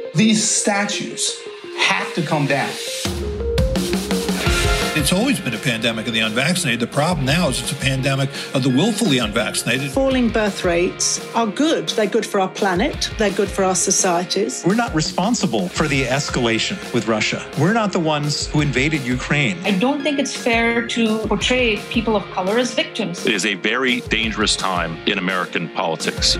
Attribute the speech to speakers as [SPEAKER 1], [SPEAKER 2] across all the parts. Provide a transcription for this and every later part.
[SPEAKER 1] These statues have to come down.
[SPEAKER 2] It's always been a pandemic of the unvaccinated. The problem now is it's a pandemic of the willfully unvaccinated.
[SPEAKER 3] Falling birth rates are good. They're good for our planet. They're good for our societies.
[SPEAKER 4] We're not responsible for the escalation with Russia. We're not the ones who invaded Ukraine.
[SPEAKER 5] I don't think it's fair to portray people of color as victims.
[SPEAKER 6] It is a very dangerous time in American politics.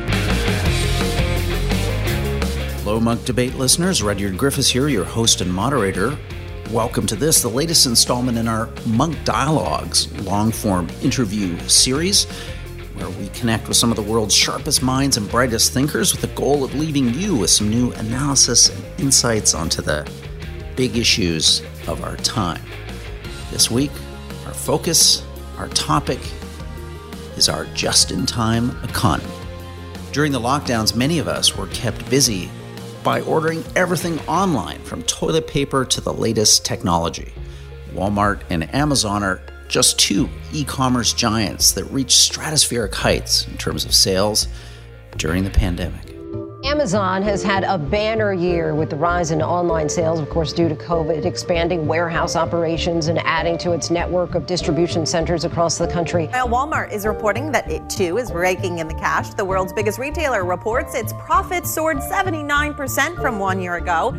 [SPEAKER 7] Hello, Munk Debate listeners. Rudyard Griffiths here, your host and moderator. Welcome to this, the latest installment in our Munk Dialogues long-form interview series, where we connect with some of the world's sharpest minds and brightest thinkers with the goal of leaving you with some new analysis and insights onto the big issues of our time. This week, our focus, our topic, is our just-in-time economy. During the lockdowns, many of us were kept busy by ordering everything online, from toilet paper to the latest technology. Walmart and Amazon are just two e-commerce giants that reached stratospheric heights in terms of sales during the pandemic.
[SPEAKER 8] Amazon has had a banner year with the rise in online sales, of course, due to COVID, expanding warehouse operations and adding to its network of distribution centers across the country.
[SPEAKER 9] While Walmart is reporting that it, too, is raking in the cash, the world's biggest retailer reports its profits soared 79% from 1 year ago.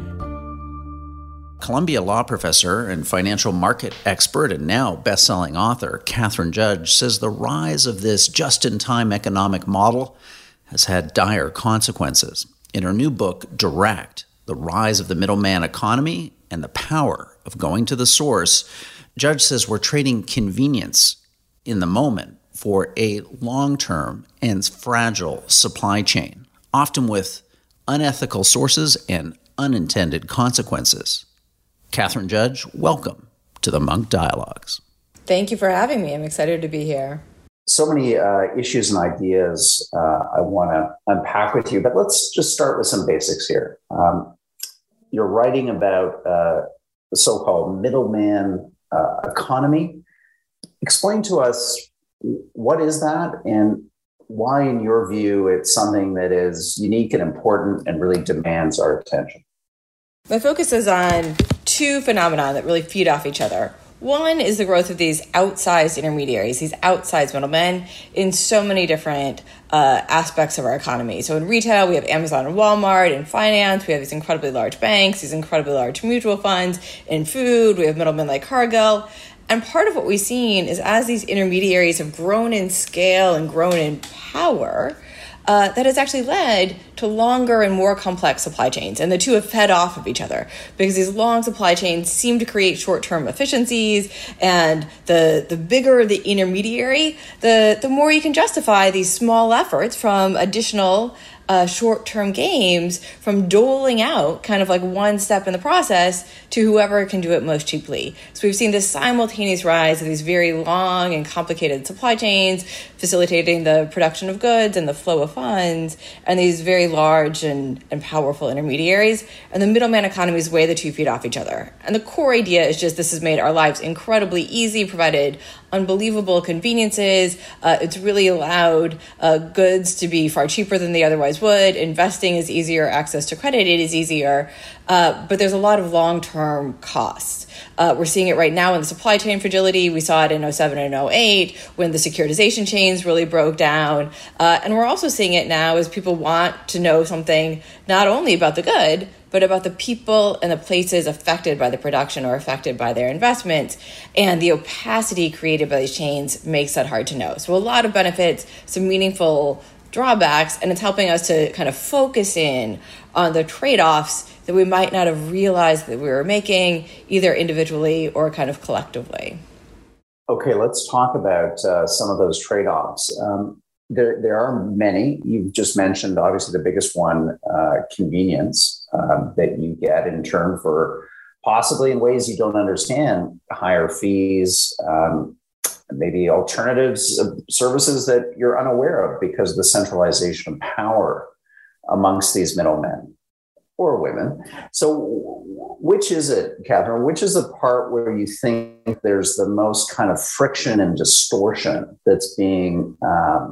[SPEAKER 7] Columbia law professor and financial market expert and now best-selling author Katherine Judge says the rise of this just-in-time economic model has had dire consequences. In her new book, Direct, The Rise of the Middleman Economy and the Power of Going to the Source, Judge says we're trading convenience in the moment for a long-term and fragile supply chain, often with unethical sources and unintended consequences. Katherine Judge, welcome to the Munk Dialogues.
[SPEAKER 10] Thank you for having me. I'm excited to be here.
[SPEAKER 11] So many issues and ideas I want to unpack with you, but let's just start with some basics here. You're writing about the so-called middleman economy. Explain to us, what is that and why, in your view, it's something that is unique and important and really demands our attention?
[SPEAKER 10] My focus is on two phenomena that really feed off each other. One is the growth of these outsized intermediaries, these outsized middlemen in so many different aspects of our economy. So in retail, we have Amazon and Walmart. In finance, we have these incredibly large banks, these incredibly large mutual funds. In food, we have middlemen like Cargill. And part of what we've seen is as these intermediaries have grown in scale and grown in power, that has actually led to longer and more complex supply chains. And the two have fed off of each other because these long supply chains seem to create short-term efficiencies. And the bigger the intermediary, the more you can justify these small efforts from additional short-term gains from doling out kind of like one step in the process to whoever can do it most cheaply. So we've seen this simultaneous rise of these very long and complicated supply chains facilitating the production of goods and the flow of funds, and these very large and powerful intermediaries. And the middleman economies weigh the two feet off each other. And the core idea is just this has made our lives incredibly easy, provided unbelievable conveniences. It's really allowed goods to be far cheaper than they otherwise would. Investing is easier. Access to credit is easier. But there's a lot of long-term costs. We're seeing it right now in the supply chain fragility. We saw it in 2007 and 2008 when the securitization chains really broke down. And we're also seeing it now as people want to know something not only about the good, but about the people and the places affected by the production or affected by their investments. And the opacity created by these chains makes that hard to know. So a lot of benefits, some meaningful drawbacks, and it's helping us to kind of focus in on the trade-offs that we might not have realized that we were making, either individually or kind of collectively.
[SPEAKER 11] Okay, let's talk about some of those trade-offs. There are many. You've just mentioned, obviously, the biggest one, convenience that you get in turn for possibly in ways you don't understand, higher fees, maybe alternatives, services that you're unaware of because of the centralization of power amongst these middlemen or women. So which is it, Katherine? Which is the part where you think there's the most kind of friction and distortion that's being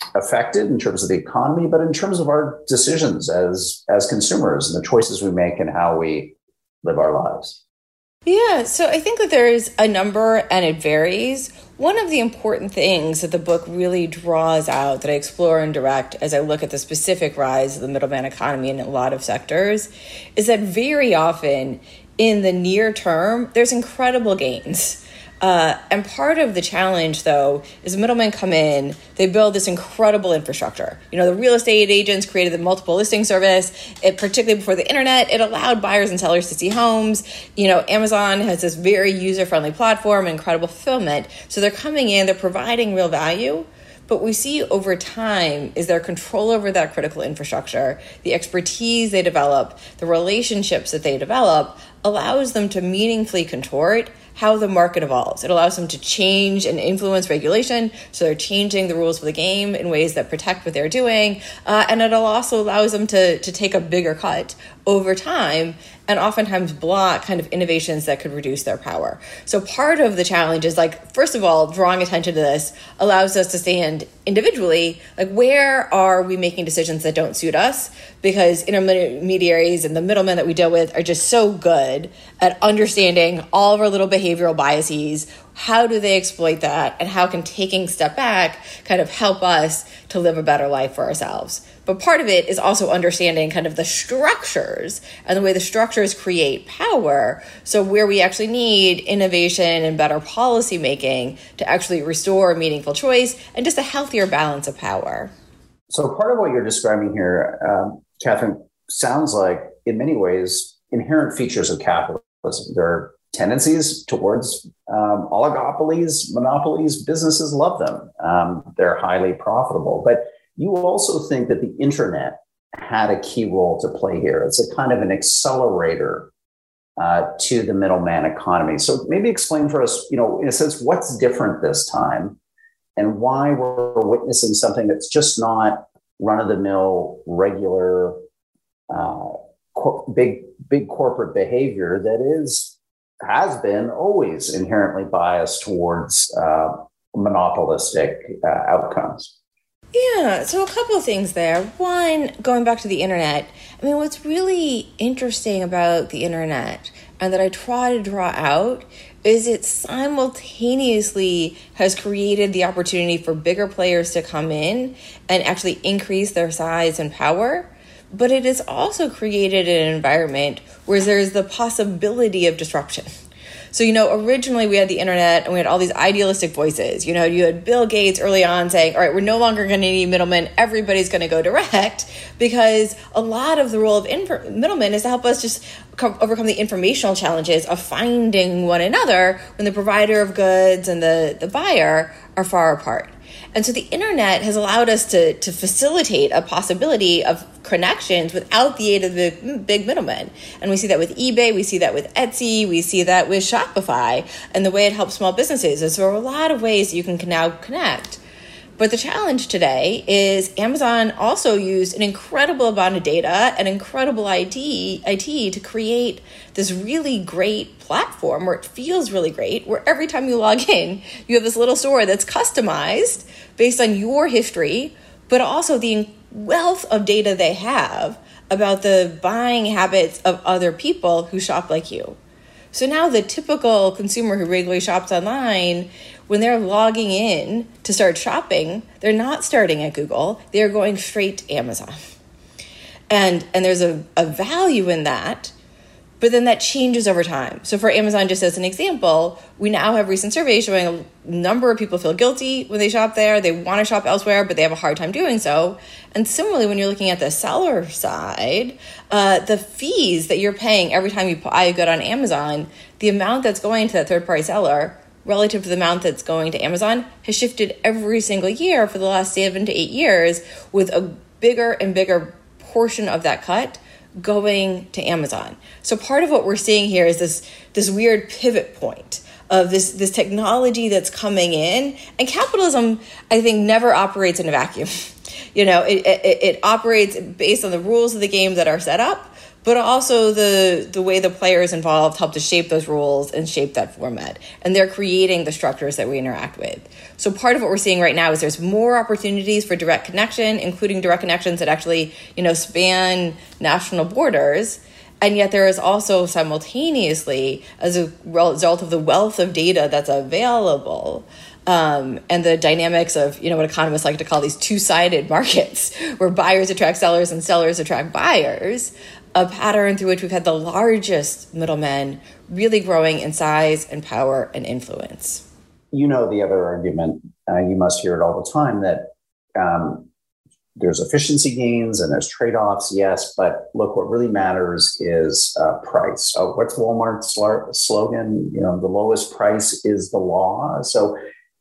[SPEAKER 11] affected in terms of the economy, but in terms of our decisions as consumers and the choices we make and how we live our lives?
[SPEAKER 10] Yeah, so I think that there is a number and it varies. One of the important things that the book really draws out that I explore and direct as I look at the specific rise of the middleman economy in a lot of sectors is that very often in the near term, there's incredible gains. And part of the challenge, though, is the middlemen come in, they build this incredible infrastructure. You know, the real estate agents created the multiple listing service. It, particularly before the internet, it allowed buyers and sellers to see homes. You know, Amazon has this very user-friendly platform, incredible fulfillment. So they're coming in, they're providing real value. But we see over time is their control over that critical infrastructure, the expertise they develop, the relationships that they develop, allows them to meaningfully contort how the market evolves. It allows them to change and influence regulation. So they're changing the rules of the game in ways that protect what they're doing. And it also allows them to take a bigger cut over time and oftentimes block kind of innovations that could reduce their power. So part of the challenge is, like, first of all, drawing attention to this allows us to stand individually, like, where are we making decisions that don't suit us? Because intermediaries and the middlemen that we deal with are just so good at understanding all of our little behavioral biases. How do they exploit that? And how can taking a step back kind of help us to live a better life for ourselves? But part of it is also understanding kind of the structures and the way the structures create power. So where we actually need innovation and better policy making to actually restore meaningful choice and just a healthier balance of power.
[SPEAKER 11] So part of what you're describing here, Catherine, sounds like in many ways inherent features of capitalism. There are tendencies towards oligopolies, monopolies. Businesses love them. They're highly profitable. But you also think that the internet had a key role to play here. It's a kind of an accelerator to the middleman economy. So maybe explain for us, you know, in a sense, what's different this time and why we're witnessing something that's just not run-of-the-mill, regular, big corporate behavior that has been always inherently biased towards monopolistic outcomes.
[SPEAKER 10] Yeah, so a couple of things there. One, going back to the internet, I mean, what's really interesting about the internet and that I try to draw out is it simultaneously has created the opportunity for bigger players to come in and actually increase their size and power. But it has also created an environment where there's the possibility of disruption. So, you know, originally we had the internet and we had all these idealistic voices. You know, you had Bill Gates early on saying, all right, we're no longer going to need middlemen. Everybody's going to go direct, because a lot of the role of middlemen is to help us just overcome the informational challenges of finding one another when the provider of goods and the buyer are far apart. And so the internet has allowed us to facilitate a possibility of connections without the aid of the big middlemen. And we see that with eBay, we see that with Etsy, we see that with Shopify, and the way it helps small businesses. So there are a lot of ways that you can now connect. But the challenge today is Amazon also used an incredible amount of data and incredible IT to create this really great platform where it feels really great, where every time you log in, you have this little store that's customized based on your history, but also the wealth of data they have about the buying habits of other people who shop like you. So now the typical consumer who regularly shops online, when they're logging in to start shopping, they're not starting at Google. They're going straight to Amazon. And there's a value in that, but then that changes over time. So for Amazon, just as an example, we now have recent surveys showing a number of people feel guilty when they shop there. They want to shop elsewhere, but they have a hard time doing so. And similarly, when you're looking at the seller side, the fees that you're paying every time you buy a good on Amazon, the amount that's going to that third-party seller relative to the amount that's going to Amazon has shifted every single year for the last 7 to 8 years, with a bigger and bigger portion of that cut going to Amazon. So part of what we're seeing here is this weird pivot point of this technology that's coming in. And capitalism, I think, never operates in a vacuum. It operates based on the rules of the game that are set up, but also the way the players involved help to shape those rules and shape that format. And they're creating the structures that we interact with. So part of what we're seeing right now is there's more opportunities for direct connection, including direct connections that actually, span national borders. And yet there is also simultaneously, as a result of the wealth of data that's available, and the dynamics of, what economists like to call these two-sided markets, where buyers attract sellers and sellers attract buyers, a pattern through which we've had the largest middlemen really growing in size and power and influence.
[SPEAKER 11] The other argument, you must hear it all the time, that there's efficiency gains and there's trade-offs, yes, but look, what really matters is price. What's Walmart's slogan? The lowest price is the law. So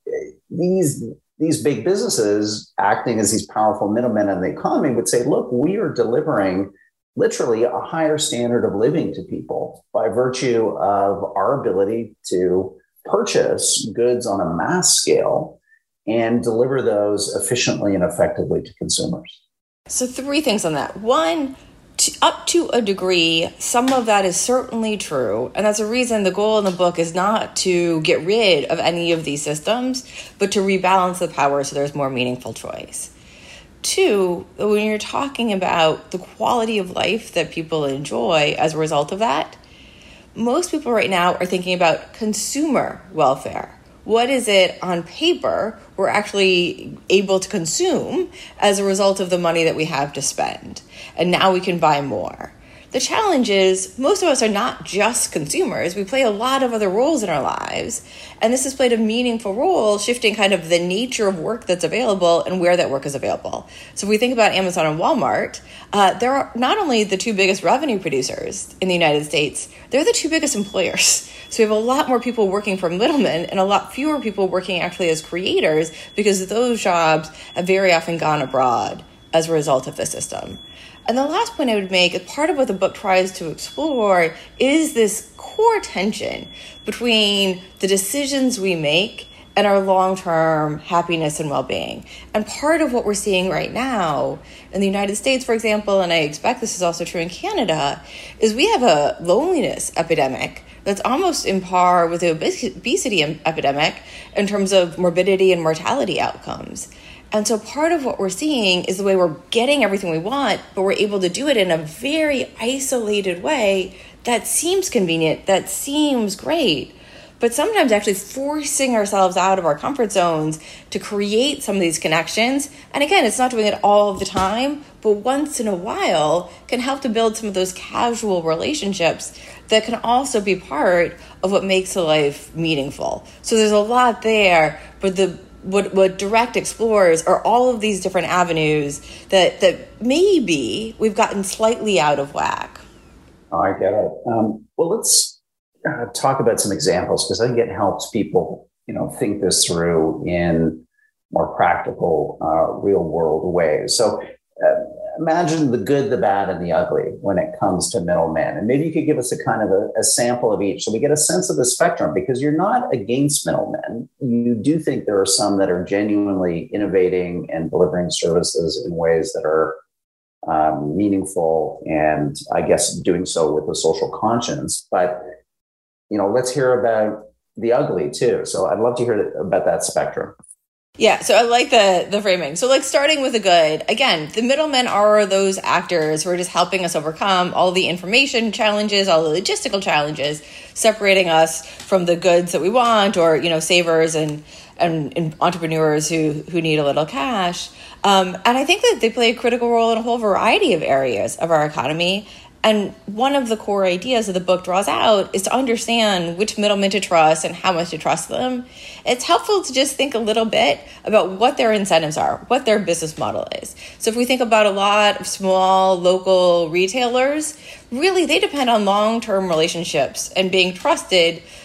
[SPEAKER 11] these big businesses acting as these powerful middlemen in the economy would say, look, we are delivering literally a higher standard of living to people by virtue of our ability to purchase goods on a mass scale and deliver those efficiently and effectively to consumers.
[SPEAKER 10] So 3 things on that. One, up to a degree, some of that is certainly true. And that's a reason the goal in the book is not to get rid of any of these systems, but to rebalance the power so there's more meaningful choice. 2, when you're talking about the quality of life that people enjoy as a result of that, most people right now are thinking about consumer welfare. What is it on paper we're actually able to consume as a result of the money that we have to spend? And now we can buy more. The challenge is most of us are not just consumers. We play a lot of other roles in our lives. And this has played a meaningful role shifting kind of the nature of work that's available and where that work is available. So if we think about Amazon and Walmart, they're not only the 2 biggest revenue producers in the United States, they're the 2 biggest employers. So we have a lot more people working for middlemen and a lot fewer people working actually as creators because those jobs have very often gone abroad as a result of the system. And the last point I would make, part of what the book tries to explore is this core tension between the decisions we make and our long-term happiness and well-being. And part of what we're seeing right now in the United States, for example, and I expect this is also true in Canada, is we have a loneliness epidemic that's almost in par with the obesity epidemic in terms of morbidity and mortality outcomes. And so part of what we're seeing is the way we're getting everything we want, but we're able to do it in a very isolated way that seems convenient, that seems great, but sometimes actually forcing ourselves out of our comfort zones to create some of these connections. And again, it's not doing it all of the time, but once in a while can help to build some of those casual relationships that can also be part of what makes a life meaningful. So there's a lot there, but what Direct explores are all of these different avenues that maybe we've gotten slightly out of whack.
[SPEAKER 11] Oh, I get it. Well, let's talk about some examples, because I think it helps people, think this through in more practical, real world ways. So imagine the good, the bad, and the ugly when it comes to middlemen. And maybe you could give us a kind of a sample of each so we get a sense of the spectrum, because you're not against middlemen. You do think there are some that are genuinely innovating and delivering services in ways that are meaningful and, I guess, doing so with a social conscience. But, let's hear about the ugly too. So I'd love to hear about that spectrum.
[SPEAKER 10] Yeah, so I like the framing. So starting with the good, again, the middlemen are those actors who are just helping us overcome all the information challenges, all the logistical challenges, separating us from the goods that we want, or, savers and entrepreneurs who need a little cash. And I think that they play a critical role in a whole variety of areas of our economy. And one of the core ideas that the book draws out is to understand which middlemen to trust and how much to trust them. It's helpful to just think a little bit about what their incentives are, what their business model is. So if we think about a lot of small local retailers, really they depend on long-term relationships and being trusted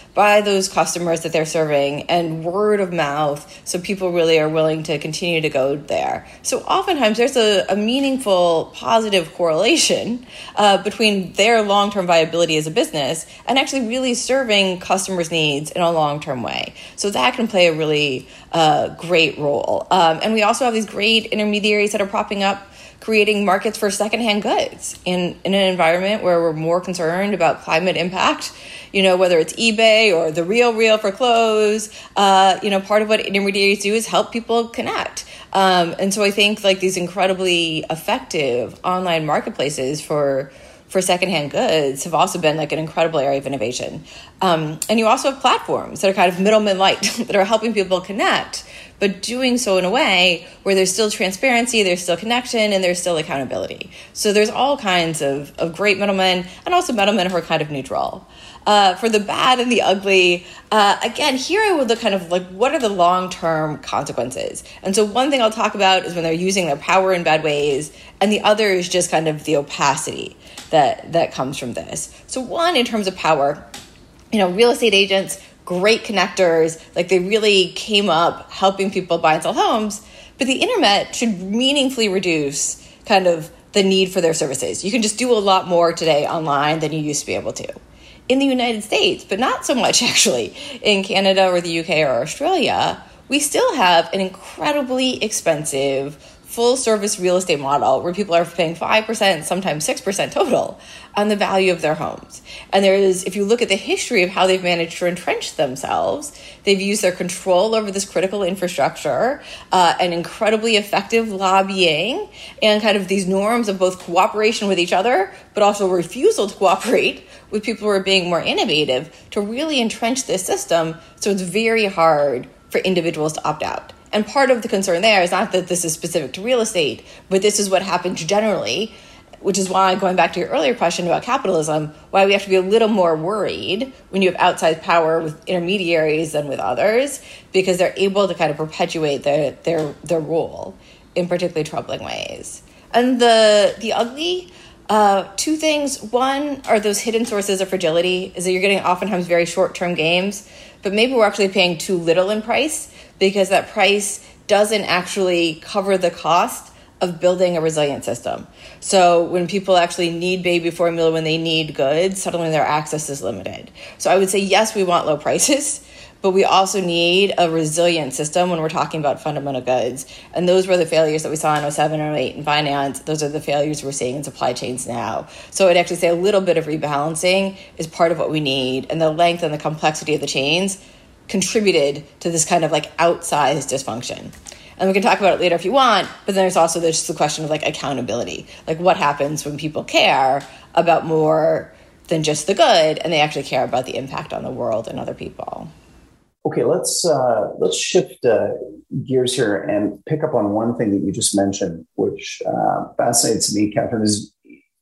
[SPEAKER 10] by those customers that they're serving and word of mouth, so people really are willing to continue to go there. So oftentimes there's a meaningful positive correlation between their long-term viability as a business and actually really serving customers' needs in a long-term way. So that can play a really great role. And we also have these great intermediaries that are popping up, creating markets for secondhand goods in an environment where we're more concerned about climate impact, whether it's eBay or The Real for clothes. Part of what intermediaries do is help people connect. And so I think like these incredibly effective online marketplaces for secondhand goods have also been like an incredible area of innovation. And you also have platforms that are kind of middlemen light that are helping people connect, but doing so in a way where there's still transparency, there's still connection, and there's still accountability. So there's all kinds of great middlemen and also middlemen who are kind of neutral. For the bad and the ugly, again, here I would look kind of like, what are the long-term consequences? And so one thing I'll talk about is when they're using their power in bad ways, and the other is just kind of the opacity that comes from this. So one, in terms of power, real estate agents, great connectors, like they really came up helping people buy and sell homes, but the internet should meaningfully reduce kind of the need for their services. You can just do a lot more today online than you used to be able to. In the United States, but not so much actually in Canada or the UK or Australia, we still have an incredibly expensive full-service real estate model where people are paying 5%, sometimes 6% total on the value of their homes. And if you look at the history of how they've managed to entrench themselves, they've used their control over this critical infrastructure and incredibly effective lobbying and kind of these norms of both cooperation with each other, but also refusal to cooperate with people who are being more innovative to really entrench this system. So it's very hard for individuals to opt out. And part of the concern there is not that this is specific to real estate, but this is what happens generally, which is why, going back to your earlier question about capitalism, why we have to be a little more worried when you have outside power with intermediaries than with others, because they're able to kind of perpetuate their role in particularly troubling ways. And the ugly, two things. One are those hidden sources of fragility, is that you're getting oftentimes very short-term gains, but maybe we're actually paying too little in price because that price doesn't actually cover the cost of building a resilient system. So when people actually need baby formula, when they need goods, suddenly their access is limited. So I would say, yes, we want low prices, but we also need a resilient system when we're talking about fundamental goods. And those were the failures that we saw in 2007 or 2008 in finance. Those are the failures we're seeing in supply chains now. So I'd actually say a little bit of rebalancing is part of what we need. And the length and the complexity of the chains contributed to this kind of like outsized dysfunction. And we can talk about it later if you want, but then there's also just the question of like accountability. Like what happens when people care about more than just the good and they actually care about the impact on the world and other people.
[SPEAKER 11] Okay, let's shift gears here and pick up on one thing that you just mentioned, which fascinates me, Catherine, is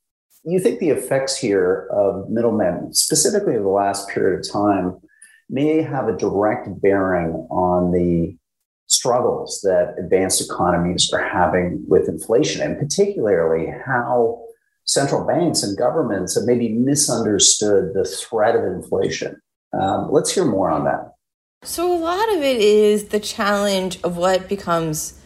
[SPEAKER 11] you think the effects here of middlemen, specifically over the last period of time, may have a direct bearing on the struggles that advanced economies are having with inflation, and particularly how central banks and governments have maybe misunderstood the threat of inflation. Let's hear more on that.
[SPEAKER 10] So a lot of it is the challenge of what becomes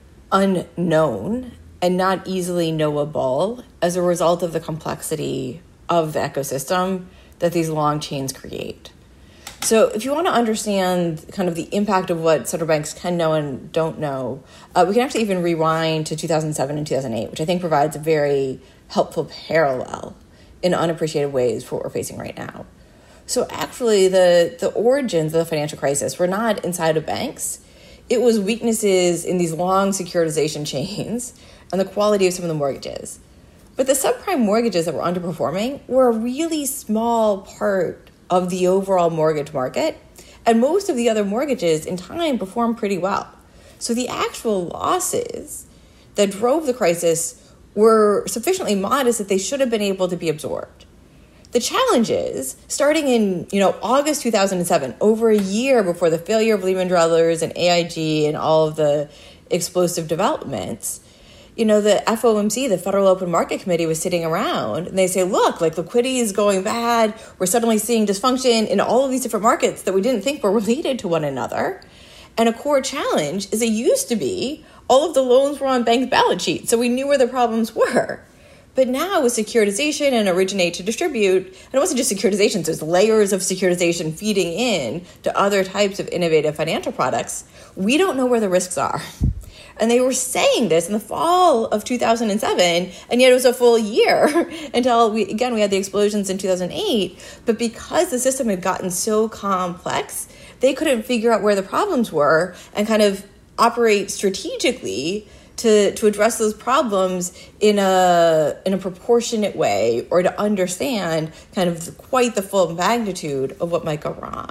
[SPEAKER 10] unknown and not easily knowable as a result of the complexity of the ecosystem that these long chains create. So if you want to understand kind of the impact of what central banks can know and don't know, we can actually even rewind to 2007 and 2008, which I think provides a very helpful parallel in unappreciated ways for what we're facing right now. So actually, the origins of the financial crisis were not inside of banks. It was weaknesses in these long securitization chains and the quality of some of the mortgages. But the subprime mortgages that were underperforming were a really small part of the overall mortgage market, and most of the other mortgages in time performed pretty well. So the actual losses that drove the crisis were sufficiently modest that they should have been able to be absorbed. The challenge is, starting in August 2007, over a year before the failure of Lehman Brothers and AIG and all of the explosive developments, the FOMC, the Federal Open Market Committee, was sitting around and they say, look, like liquidity is going bad. We're suddenly seeing dysfunction in all of these different markets that we didn't think were related to one another. And a core challenge is it used to be all of the loans were on bank balance sheets, so we knew where the problems were. But now with securitization and originate to distribute, and it wasn't just securitizations, there's layers of securitization feeding in to other types of innovative financial products, we don't know where the risks are. And they were saying this in the fall of 2007, and yet it was a full year until we had the explosions in 2008. But because the system had gotten so complex, they couldn't figure out where the problems were and kind of operate strategically to address those problems in a proportionate way, or to understand kind of quite the full magnitude of what might go wrong.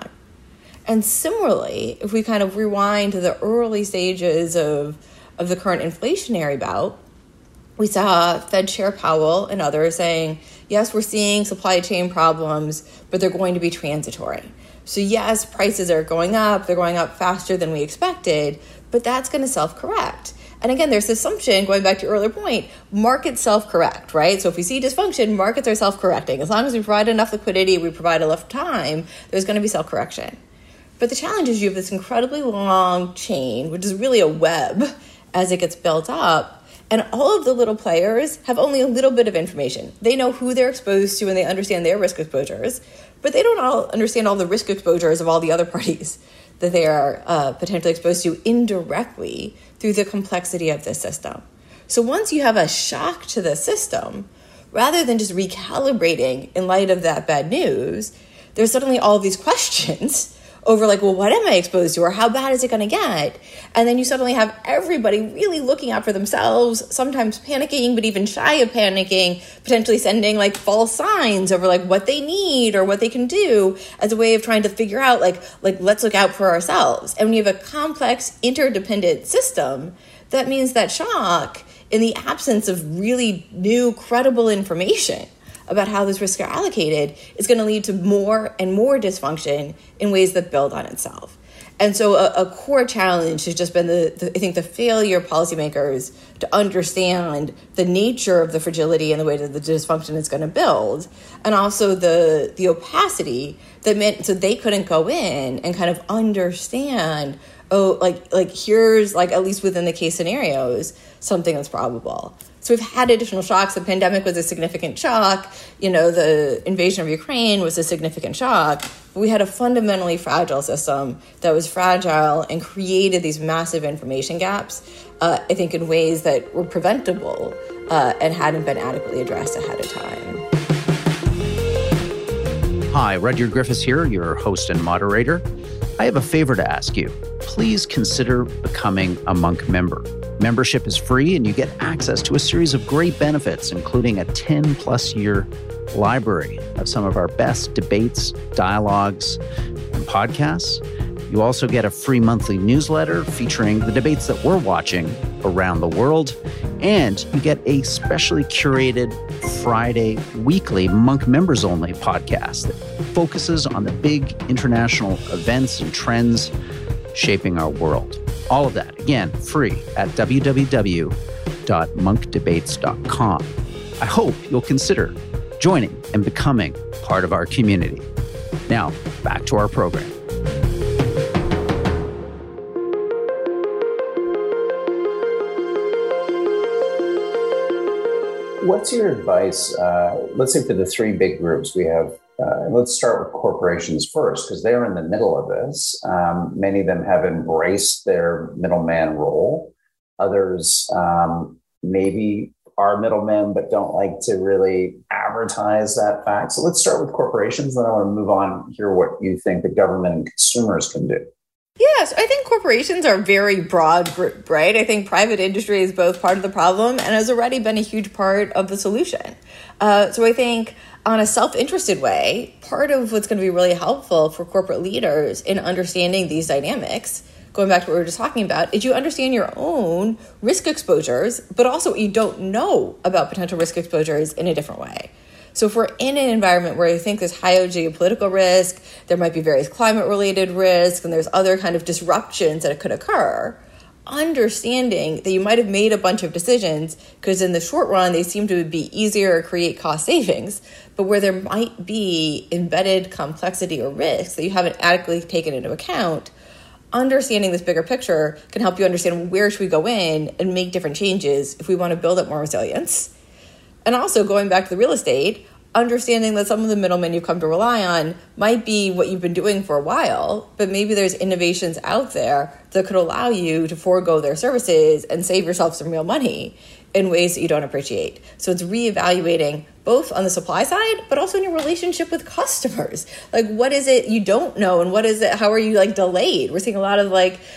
[SPEAKER 10] And similarly, if we kind of rewind to the early stages of the current inflationary bout, we saw Fed Chair Powell and others saying, yes, we're seeing supply chain problems, but they're going to be transitory. So yes, prices are going up, they're going up faster than we expected, but that's going to self-correct. And again, there's this assumption, going back to your earlier point, markets self-correct, right? So if we see dysfunction, markets are self-correcting. As long as we provide enough liquidity, we provide enough time, there's going to be self-correction. But the challenge is you have this incredibly long chain, which is really a web as it gets built up. And all of the little players have only a little bit of information. They know who they're exposed to and they understand their risk exposures, but they don't all understand all the risk exposures of all the other parties that they are potentially exposed to indirectly through the complexity of the system. So once you have a shock to the system, rather than just recalibrating in light of that bad news, there's suddenly all these questions over like, well, what am I exposed to, or how bad is it going to get? And then you suddenly have everybody really looking out for themselves, sometimes panicking, but even shy of panicking, potentially sending like false signs over like what they need or what they can do as a way of trying to figure out like let's look out for ourselves. And when you have a complex interdependent system, that means that shock, in the absence of really new credible information about how those risks are allocated, is going to lead to more and more dysfunction in ways that build on itself. And so a core challenge has just been, I think, the failure of policymakers to understand the nature of the fragility and the way that the dysfunction is going to build, and also the opacity that meant so they couldn't go in and kind of understand, here's like, at least within the case scenarios, something that's probable. So we've had additional shocks. The pandemic was a significant shock. The invasion of Ukraine was a significant shock. But we had a fundamentally fragile system that was fragile and created these massive information gaps, I think, in ways that were preventable and hadn't been adequately addressed ahead of time.
[SPEAKER 7] Hi, Rudyard Griffiths here, your host and moderator. I have a favor to ask you. Please consider becoming a Monk member. Membership is free, and you get access to a series of great benefits, including a 10-plus year library of some of our best debates, dialogues, and podcasts. You also get a free monthly newsletter featuring the debates that we're watching around the world, and you get a specially curated Friday weekly Monk members only podcast that focuses on the big international events and trends shaping our world. All of that, again, free at www.monkdebates.com. I hope you'll consider joining and becoming part of our community. Now, back to our program.
[SPEAKER 11] What's your advice? Let's say for the three big groups we have. Let's start with corporations first, because they're in the middle of this. Many of them have embraced their middleman role. Others maybe are middlemen, but don't like to really advertise that fact. So let's start with corporations. Then I want to move on, hear what you think the government and consumers can do.
[SPEAKER 10] Yes, I think corporations are a very broad group, right? I think private industry is both part of the problem and has already been a huge part of the solution. So I think on a self-interested way, part of what's going to be really helpful for corporate leaders in understanding these dynamics, going back to what we were just talking about, is you understand your own risk exposures, but also what you don't know about potential risk exposures in a different way. So if we're in an environment where you think there's higher geopolitical risk, there might be various climate-related risks, and there's other kind of disruptions that could occur, understanding that you might have made a bunch of decisions because in the short run, they seem to be easier or create cost savings, but where there might be embedded complexity or risks that you haven't adequately taken into account, understanding this bigger picture can help you understand where should we go in and make different changes if we want to build up more resilience. And also going back to the real estate, understanding that some of the middlemen you've come to rely on might be what you've been doing for a while, but maybe there's innovations out there that could allow you to forego their services and save yourself some real money in ways that you don't appreciate. So it's reevaluating both on the supply side, but also in your relationship with customers. Like, what is it you don't know? And what is it, how are you delayed? We're seeing a lot of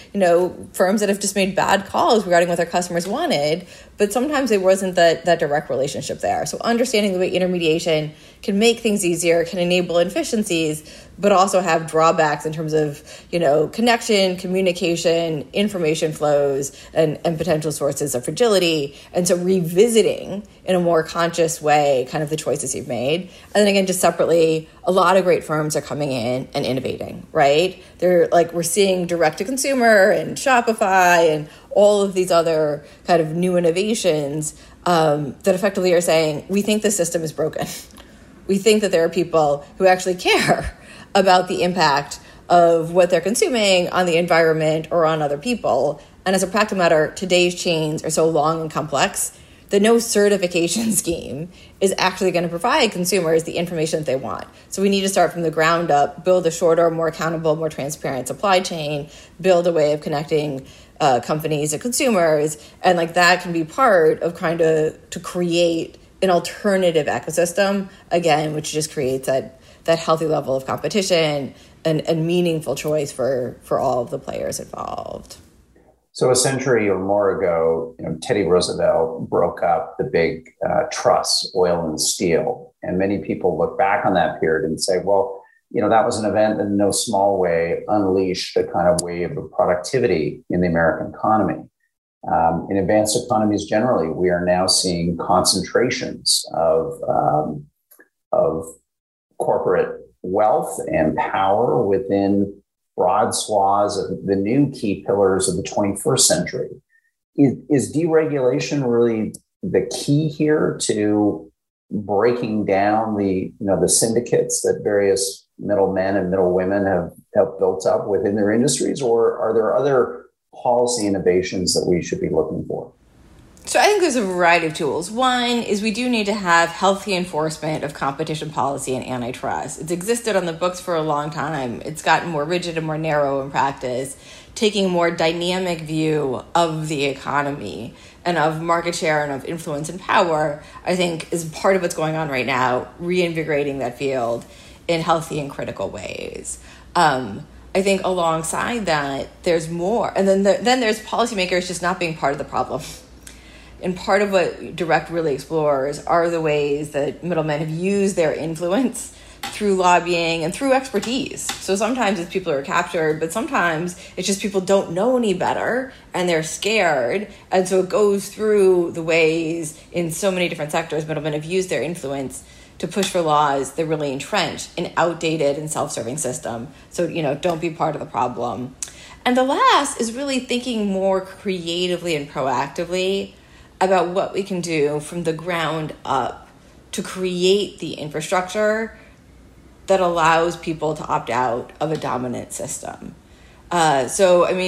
[SPEAKER 10] firms that have just made bad calls regarding what their customers wanted, but sometimes there wasn't that direct relationship there. So understanding the way intermediation can make things easier, can enable efficiencies, but also have drawbacks in terms of, connection, communication, information flows, and potential sources of fragility. And so revisiting in a more conscious way kind of the choices you've made. And then again, just separately, a lot of great firms are coming in and innovating, right? They're we're seeing direct to consumer and Shopify and all of these other kind of new innovations that effectively are saying, we think the system is broken. We think that there are people who actually care about the impact of what they're consuming on the environment or on other people. And as a practical matter, today's chains are so long and complex that no certification scheme is actually going to provide consumers the information that they want. So we need to start from the ground up, build a shorter, more accountable, more transparent supply chain, build a way of connecting companies and consumers. And that can be part of kind of to create an alternative ecosystem, again, which just creates that healthy level of competition and meaningful choice for all of the players involved.
[SPEAKER 11] So a century or more ago, Teddy Roosevelt broke up the big trusts, oil and steel. And many people look back on that period and say, well, that was an event that in no small way unleashed a kind of wave of productivity in the American economy. In advanced economies generally, we are now seeing concentrations of corporate wealth and power within broad swaths of the new key pillars of the 21st century. Is deregulation really the key here to breaking down the syndicates that various middlemen and middlewomen have built up within their industries, or are there other policy innovations that we should be looking for?
[SPEAKER 10] So I think there's a variety of tools. One is we do need to have healthy enforcement of competition policy and antitrust. It's existed on the books for a long time. It's gotten more rigid and more narrow in practice, taking a more dynamic view of the economy and of market share and of influence and power, I think is part of what's going on right now, reinvigorating that field in healthy and critical ways. I think alongside that, there's more. And then there's policymakers just not being part of the problem. And part of what Direct really explores are the ways that middlemen have used their influence through lobbying and through expertise. So sometimes it's people who are captured, but sometimes it's just people don't know any better and they're scared. And so it goes through the ways in so many different sectors middlemen have used their influence to push for laws that really entrench an outdated and self-serving system. So, don't be part of the problem. And the last is really thinking more creatively and proactively about what we can do from the ground up to create the infrastructure that allows people to opt out of a dominant system. There's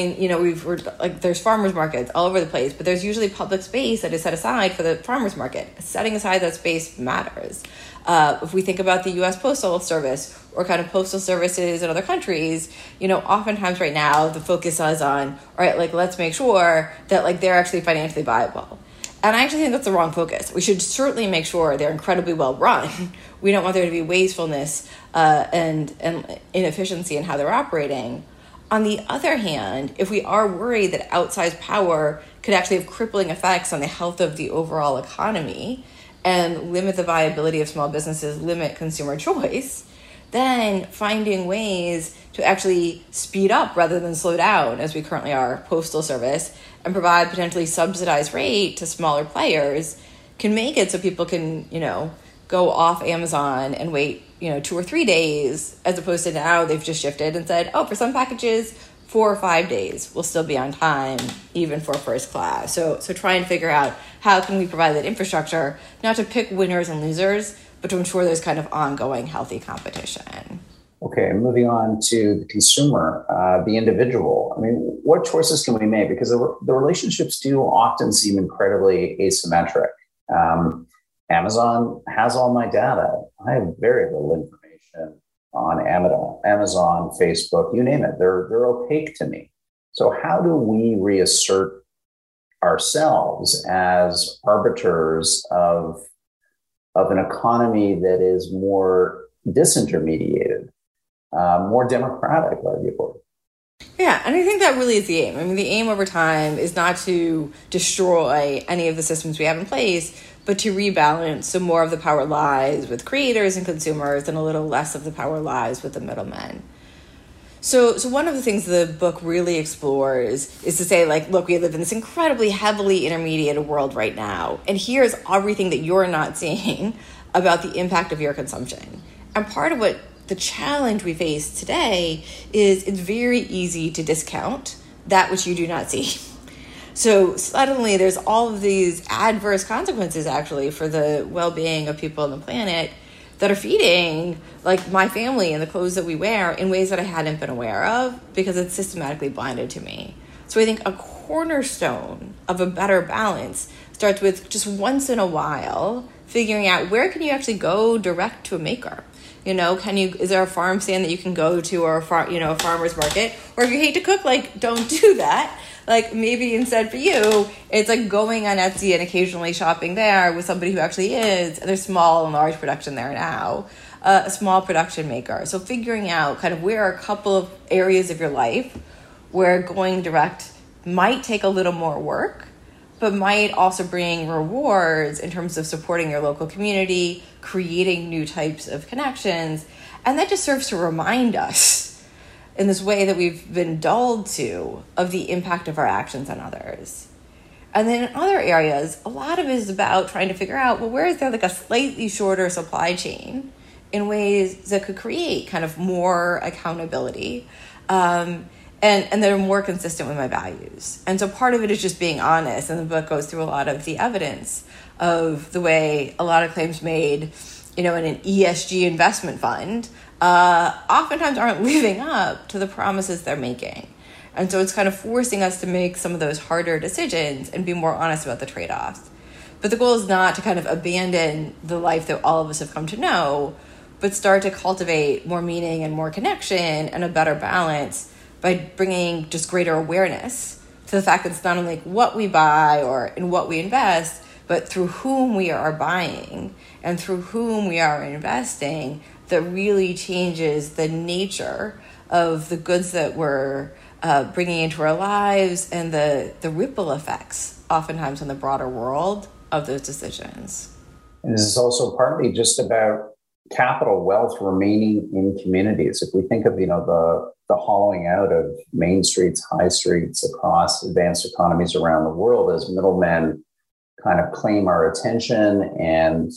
[SPEAKER 10] farmers markets all over the place, but there's usually public space that is set aside for the farmers market. Setting aside that space matters. If we think about the U.S. Postal Service or kind of postal services in other countries, oftentimes right now the focus is on, all right, let's make sure that they're actually financially viable. And I actually think that's the wrong focus. We should certainly make sure they're incredibly well run. We don't want there to be wastefulness and inefficiency in how they're operating. On the other hand, if we are worried that outsized power could actually have crippling effects on the health of the overall economy and limit the viability of small businesses, limit consumer choice, then finding ways to actually speed up rather than slow down, as we currently are, postal service, and provide potentially subsidized rate to smaller players can make it so people can, go off Amazon and wait, 2 or 3 days, as opposed to now they've just shifted and said, for some packages, 4 or 5 days will still be on time, even for first class. So try and figure out how can we provide that infrastructure, not to pick winners and losers, but to ensure there's kind of ongoing healthy competition.
[SPEAKER 11] Okay, moving on to the consumer, the individual. I mean, what choices can we make? Because the relationships do often seem incredibly asymmetric. Amazon has all my data. I have very little information on Amazon, Facebook, you name it. They're opaque to me. So how do we reassert ourselves as arbiters of an economy that is more disintermediated, more democratic, arguably?
[SPEAKER 10] Yeah, and I think that really is the aim. I mean, the aim over time is not to destroy any of the systems we have in place, but to rebalance so more of the power lies with creators and consumers and a little less of the power lies with the middlemen. So one of the things the book really explores is to say, like, look, we live in this incredibly heavily intermediated world right now, and here's everything that you're not seeing about the impact of your consumption. And part of what the challenge we face today is it's very easy to discount that which you do not see. So suddenly there's all of these adverse consequences actually for the well-being of people on the planet that are feeding like my family and the clothes that we wear in ways that I hadn't been aware of because it's systematically blinded to me. So I think a cornerstone of a better balance starts with just once in a while figuring out where can you actually go direct to a maker. You know, is there a farm stand that you can go to or a farmer's market? Or if you hate to cook, like, don't do that. Like, maybe instead for you, it's like going on Etsy and occasionally shopping there with somebody who actually is. There's small and large production there now, a small production maker. So figuring out kind of where are a couple of areas of your life where going direct might take a little more work, but might also bring rewards in terms of supporting your local community, creating new types of connections. And that just serves to remind us in this way that we've been dulled to of the impact of our actions on others. And then in other areas, a lot of it is about trying to figure out, well, where is there like a slightly shorter supply chain in ways that could create kind of more accountability and that are more consistent with my values. And so part of it is just being honest. And the book goes through a lot of the evidence of the way a lot of claims made, in an ESG investment fund oftentimes aren't living up to the promises they're making. And so it's kind of forcing us to make some of those harder decisions and be more honest about the trade-offs. But the goal is not to kind of abandon the life that all of us have come to know, but start to cultivate more meaning and more connection and a better balance by bringing just greater awareness to the fact that it's not only what we buy or in what we invest, but through whom we are buying and through whom we are investing that really changes the nature of the goods that we're bringing into our lives and the ripple effects oftentimes in the broader world of those decisions.
[SPEAKER 11] And this is also partly just about capital wealth remaining in communities. If we think of, the hollowing out of main streets, high streets across advanced economies around the world as middlemen kind of claim our attention and,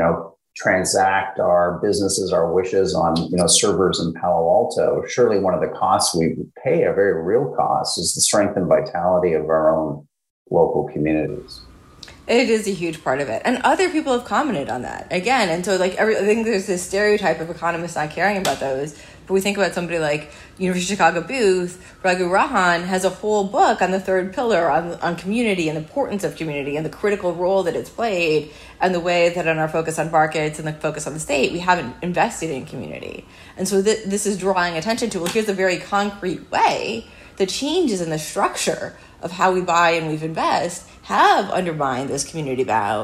[SPEAKER 11] transact our businesses, our wishes on, servers in Palo Alto. Surely one of the costs we pay, a very real cost, is the strength and vitality of our own local communities.
[SPEAKER 10] It is a huge part of it. And other people have commented on that again. And so I think there's this stereotype of economists not caring about those. But we think about somebody like University of Chicago Booth, Raghu Rajan has a whole book on the third pillar on community and the importance of community and the critical role that it's played and the way that in our focus on markets and the focus on the state, we haven't invested in community. And so this is drawing attention to, well, here's a very concrete way the changes in the structure of how we buy and we invest have undermined those community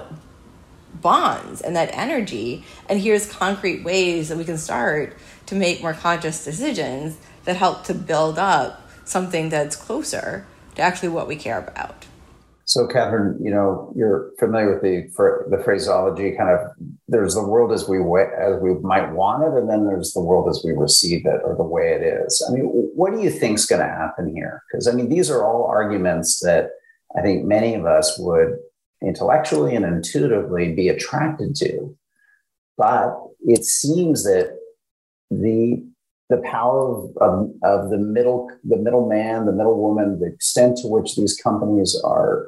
[SPEAKER 10] bonds and that energy. And here's concrete ways that we can start to make more conscious decisions that help to build up something that's closer to actually what we care about.
[SPEAKER 11] So, Catherine, you're familiar with the phraseology, kind of, there's the world as we might want it, and then there's the world as we receive it, or the way it is. I mean, what do you think is going to happen here? Because, these are all arguments that I think many of us would intellectually and intuitively be attracted to. But it seems that the the power of the middleman, the middlewoman, the extent to which these companies are,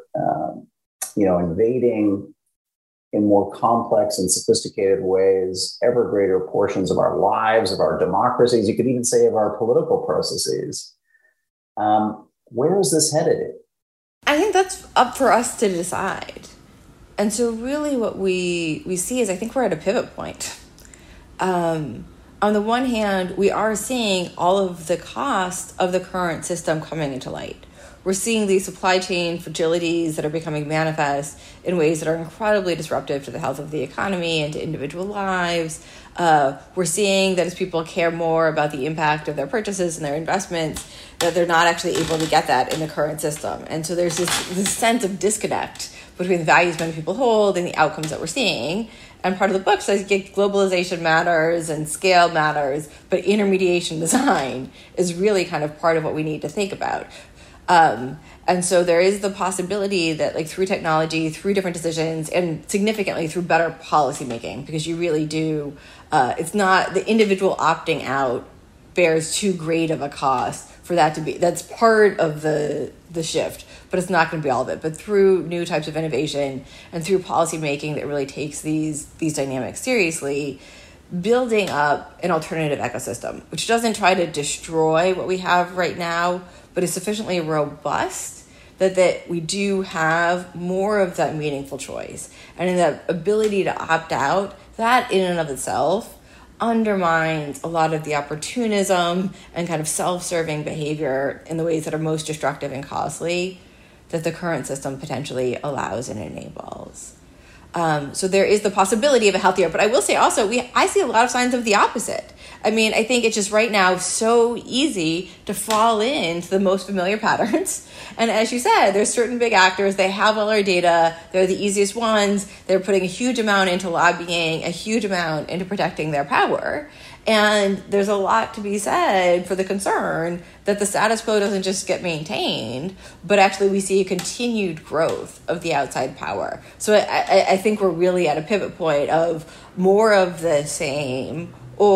[SPEAKER 11] invading in more complex and sophisticated ways, ever greater portions of our lives, of our democracies, you could even say of our political processes. Where is this headed?
[SPEAKER 10] I think that's up for us to decide. And so really what we see is I think we're at a pivot point. On the one hand, we are seeing all of the cost of the current system coming into light. We're seeing these supply chain fragilities that are becoming manifest in ways that are incredibly disruptive to the health of the economy and to individual lives. We're seeing that as people care more about the impact of their purchases and their investments, that they're not actually able to get that in the current system. And so there's this sense of disconnect between the values many people hold and the outcomes that we're seeing. And part of the book says globalization matters and scale matters, but intermediation design is really kind of part of what we need to think about. And so there is the possibility that through technology, through different decisions, and significantly through better policymaking, because you really do, it's not the individual opting out bears too great of a cost for that to be, that's part of the shift, but it's not going to be all of it. But through new types of innovation and through policymaking that really takes these dynamics seriously, building up an alternative ecosystem, which doesn't try to destroy what we have right now, but is sufficiently robust that we do have more of that meaningful choice. And in that ability to opt out, that in and of itself undermines a lot of the opportunism and kind of self-serving behavior in the ways that are most destructive and costly that the current system potentially allows and enables. So there is the possibility of a healthier, but I will say also, I see a lot of signs of the opposite. I mean, I think it's just right now so easy to fall into the most familiar patterns. And as you said, there's certain big actors, they have all our data, they're the easiest ones, they're putting a huge amount into lobbying, a huge amount into protecting their power. And there's a lot to be said for the concern that the status quo doesn't just get maintained, but actually we see a continued growth of the outside power. So I think we're really at a pivot point of more of the same,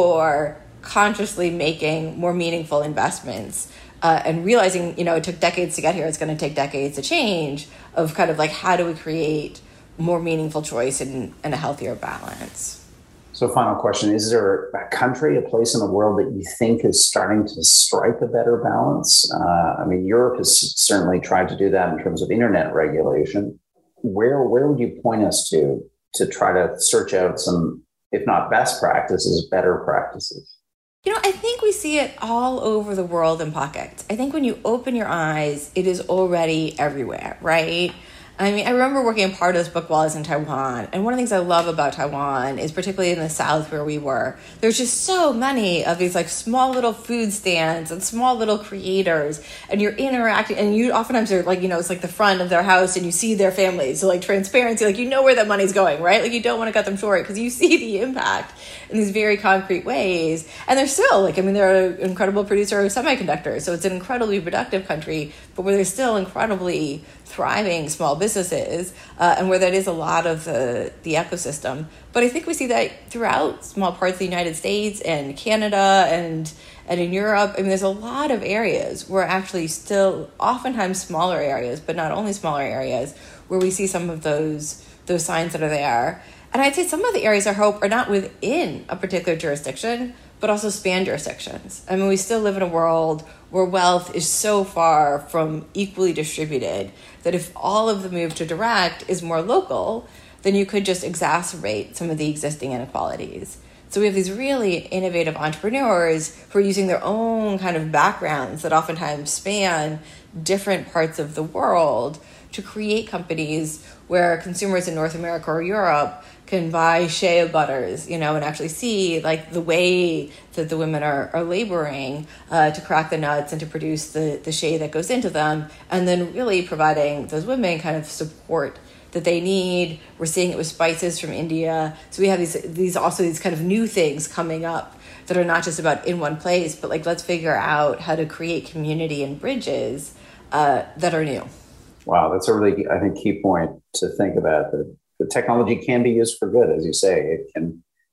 [SPEAKER 10] or consciously making more meaningful investments and realizing, it took decades to get here, it's going to take decades to change, of kind of how do we create more meaningful choice and a healthier balance.
[SPEAKER 11] So final question, is there a country, a place in the world that you think is starting to strike a better balance? Europe has certainly tried to do that in terms of internet regulation. Where would you point us to try to search out some, if not best practices, better practices?
[SPEAKER 10] I think we see it all over the world in pockets. I think when you open your eyes, it is already everywhere, right? I remember working on part of this book while I was in Taiwan. And one of the things I love about Taiwan is, particularly in the South where we were, there's just so many of these small little food stands and small little creators. And you're interacting, and you oftentimes are it's the front of their house and you see their families. So transparency, where that money's going, right? You don't want to cut them short because you see the impact in these very concrete ways. And they're still, they're an incredible producer of semiconductors. So it's an incredibly productive country, but where there's still incredibly thriving small businesses and where that is a lot of the ecosystem. But I think we see that throughout small parts of the United States and Canada and in Europe. There's a lot of areas where actually still oftentimes smaller areas, but not only smaller areas, where we see some of those signs that are there. And I'd say some of the areas of hope are not within a particular jurisdiction, but also span jurisdictions. We still live in a world where wealth is so far from equally distributed that if all of the move to direct is more local, then you could just exacerbate some of the existing inequalities. So we have these really innovative entrepreneurs who are using their own kind of backgrounds that oftentimes span different parts of the world to create companies where consumers in North America or Europe can buy shea butters, and actually see the way that the women are laboring to crack the nuts and to produce the shea that goes into them, and then really providing those women kind of support that they need. We're seeing it with spices from India. So we have these kind of new things coming up that are not just about in one place, but let's figure out how to create community and bridges that are new.
[SPEAKER 11] Wow, that's a really, I think, key point to think about. The technology can be used for good, as you say. It can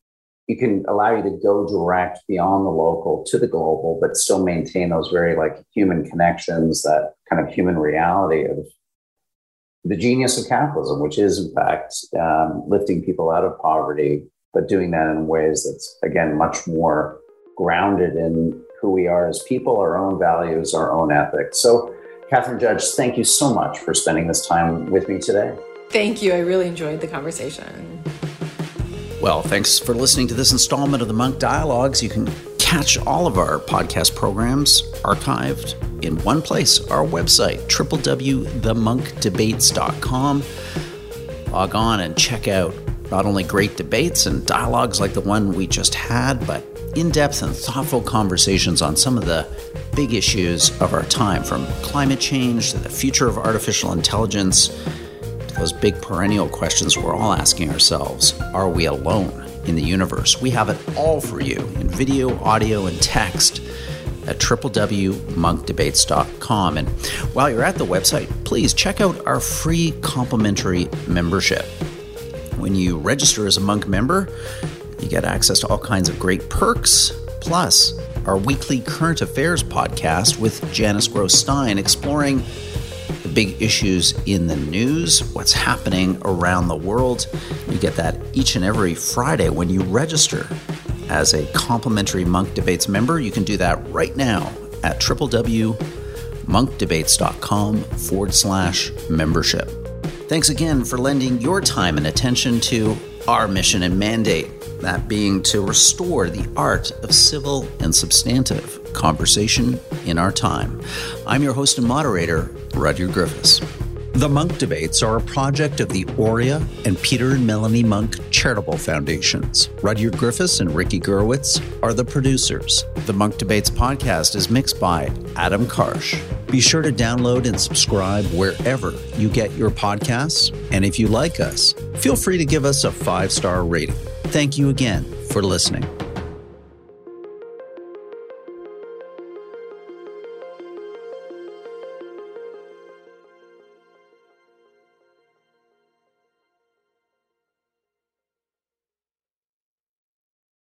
[SPEAKER 11] you can allow you to go direct beyond the local to the global, but still maintain those very like human connections, that kind of human reality of the genius of capitalism, which is in fact lifting people out of poverty, but doing that in ways that's, again, much more grounded in who we are as people, our own values, our own ethics. So, Katherine Judge, thank you so much for spending this time with me today.
[SPEAKER 10] Thank you. I really enjoyed the conversation.
[SPEAKER 7] Well, thanks for listening to this installment of the Munk Dialogues. You can catch all of our podcast programs archived in one place, our website, www.themonkdebates.com. Log on and check out not only great debates and dialogues like the one we just had, but in-depth and thoughtful conversations on some of the big issues of our time, from climate change to the future of artificial intelligence, to those big perennial questions we're all asking ourselves. Are we alone in the universe? We have it all for you in video, audio, and text at www.monkdebates.com. And while you're at the website, please check out our free complimentary membership. When you register as a Munk member, you get access to all kinds of great perks, plus our weekly current affairs podcast with Janice Gross-Stein, exploring the big issues in the news, what's happening around the world. You get that each and every Friday when you register as a complimentary Munk Debates member. You can do that right now at www.monkdebates.com/membership. Thanks again for lending your time and attention to our mission and mandate, that being to restore the art of civil and substantive conversation in our time. I'm your host and moderator, Rudyard Griffiths. The Munk Debates are a project of the Aurea and Peter and Melanie Munk Charitable Foundations. Rudyard Griffiths and Ricky Gurwitz are the producers. The Munk Debates podcast is mixed by Adam Karsh. Be sure to download and subscribe wherever you get your podcasts. And if you like us, feel free to give us a 5-star rating. Thank you again for listening.